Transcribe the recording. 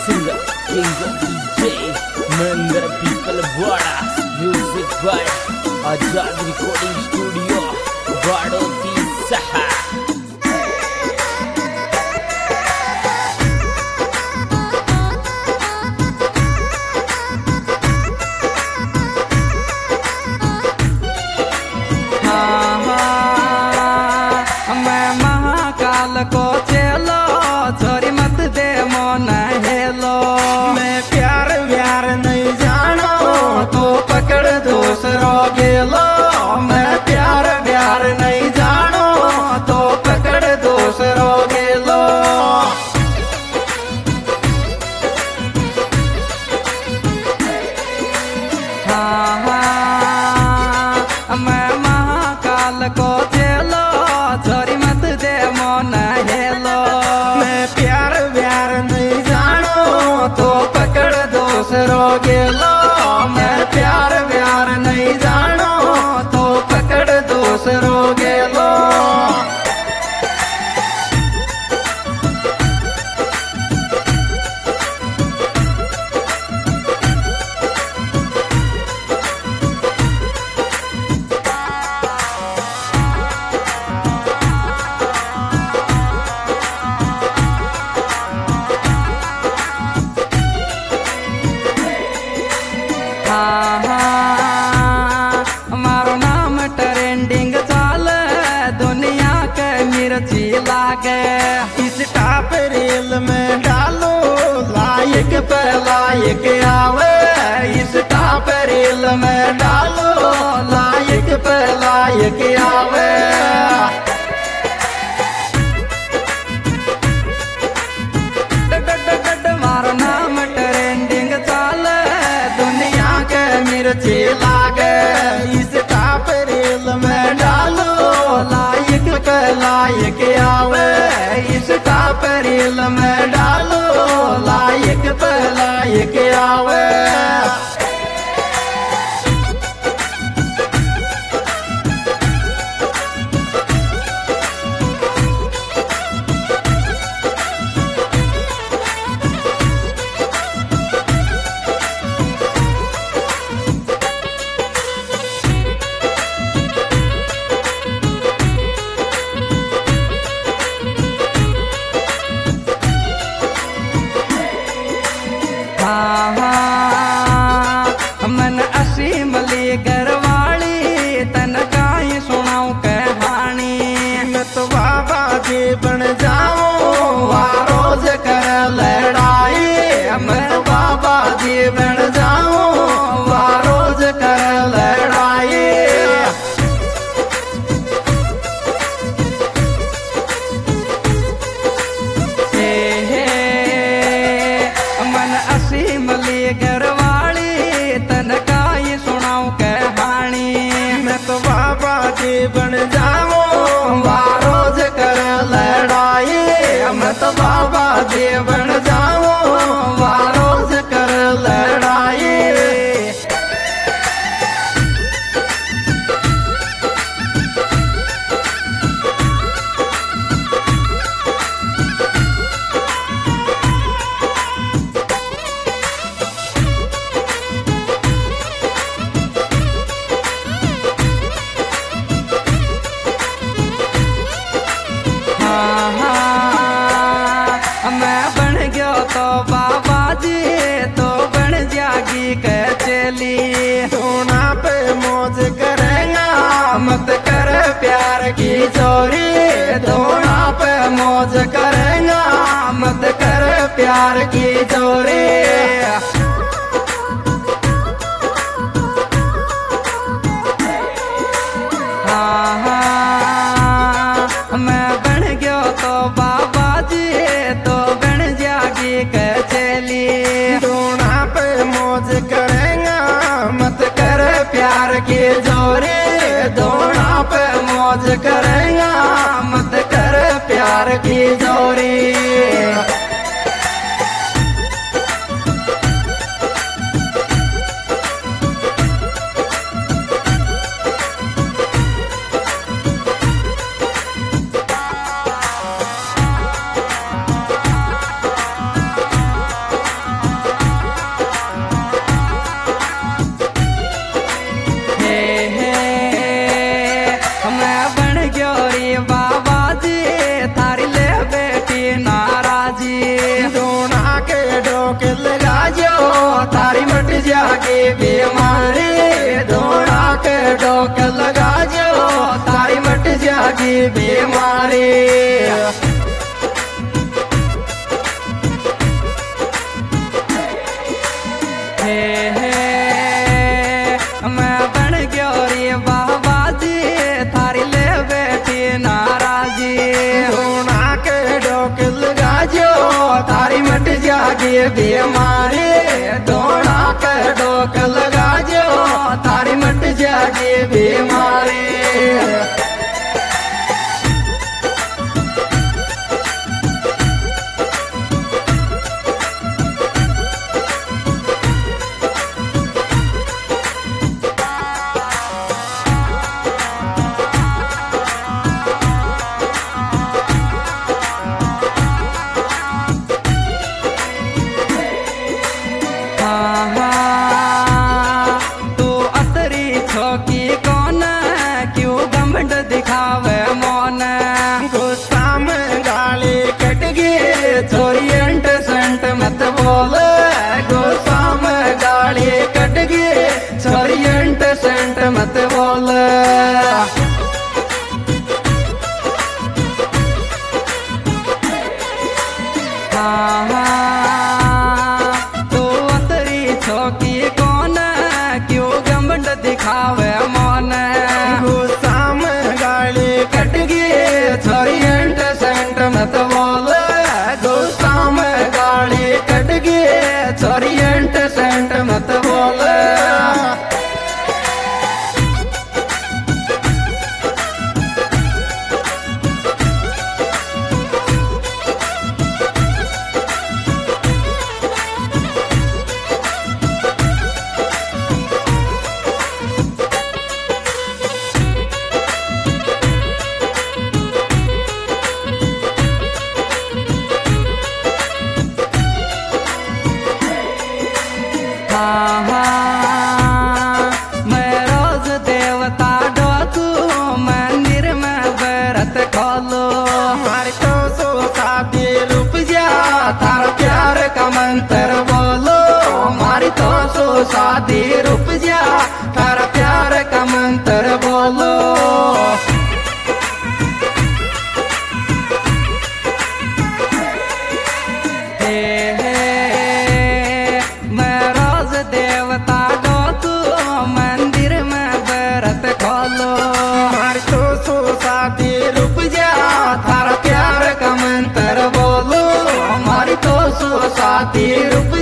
singer, king of DJ, Mandar people Wada, music by Azad Recording Studio, Vadoti Saha. मैं महाकाल को चलो छोरी मत दे मोन हेलो। मैं प्यार व्यार नहीं जानो तो पकड़ दूसरों गेलो। मैं प्यार व्यार नहीं जानो तो पकड़ दूसरों गेलो। हाँ हाँ मैं महाकाल को चलो छोरी मत दे मोन हेलो। मैं प्यार व्यार नहीं जानो तो पकड़ दूसरों गेलो। मैं प्यार व्यार नहीं जानो तो पकड़ दूसरों गेलो। मारो नाम ट्रेंडिंग चाल दुनिया के मिर्ची लागे। इस टॉप रील में डालो लाइक पे लाइक आवे। इस टॉप रील में डालो लाइक पे लाइक आवे। मारो नाम ट्रेंडिंग चाल दुनिया के मिर्ची लागे। इस टॉप रील में डालो लाइक पे लाइक आवे। इस टॉप रील में डालो लाइक पे लाइक आवे। मन असीम ली घरवाली तन काई सुनाऊं कहानी। मैं तो बाबा जी बन जाऊं रोज कर लड़ाई। मैं तो बाबा जी बन जाऊं रोज कर लड़ाई। मन असीम ली घरवाली तन काई सुनाऊं कहानी। मैं तो बाबा जी बन जाऊं रोज कर लड़ाई। मैं तो बाबा जी बन जाऊं रोज कर लड़ाई। मैं बन गयो तो बाबा जी तो बन जागी के चली। सोना पे मौज करेगा मत कर प्यार की चोरी। सोना पे मौज करेगा मत कर प्यार की चोरी। मैं बन गयो तो बाबा जी तो बन जागी के चली। सोना पे मौज करेगा मत कर प्यार की जोरी। सोना पे मौज करेगा मत कर प्यार की जोरी। बीमारी धोना के डोक लगा जो तारी मट जागी बीमारी मैं बन गयो रे बाबा जी थारी ले बैठी नाराजी होना के डोक लगा जो तारी मट जागी बीमारी धोना के डोक लगा जो तारी मट जागी बीमारी तू अतरी छोकी कौन क्यों गमंड दिखावे मौन गुस्सा में गाली कट गई छोरी अंट संट मत बोल गुस्सा में गाली कट गई छोरी अंट संट मत बोल छोकी कौन क्यों गमंड दिखावे मौन गुस्सा में गाली कट गई छोरी अंट संट मत बोल गुस्सा में गाली कट गई छोरी अंट संट मत बोल मैं रोज देवता डोकू मंदिर में व्रत खोलो हमारे तो सो साथी रूप जा थारा प्यार का मंत्र बोलो हमारी तो सो साथी रूप जा थारा प्यार का मंत्र बोलो देवता डोकू मंदिर में व्रत खोलो हमारे तो सो साथी रुक जा थारा प्यार का मंत्र बोलो हमारी तो सो साथी रुक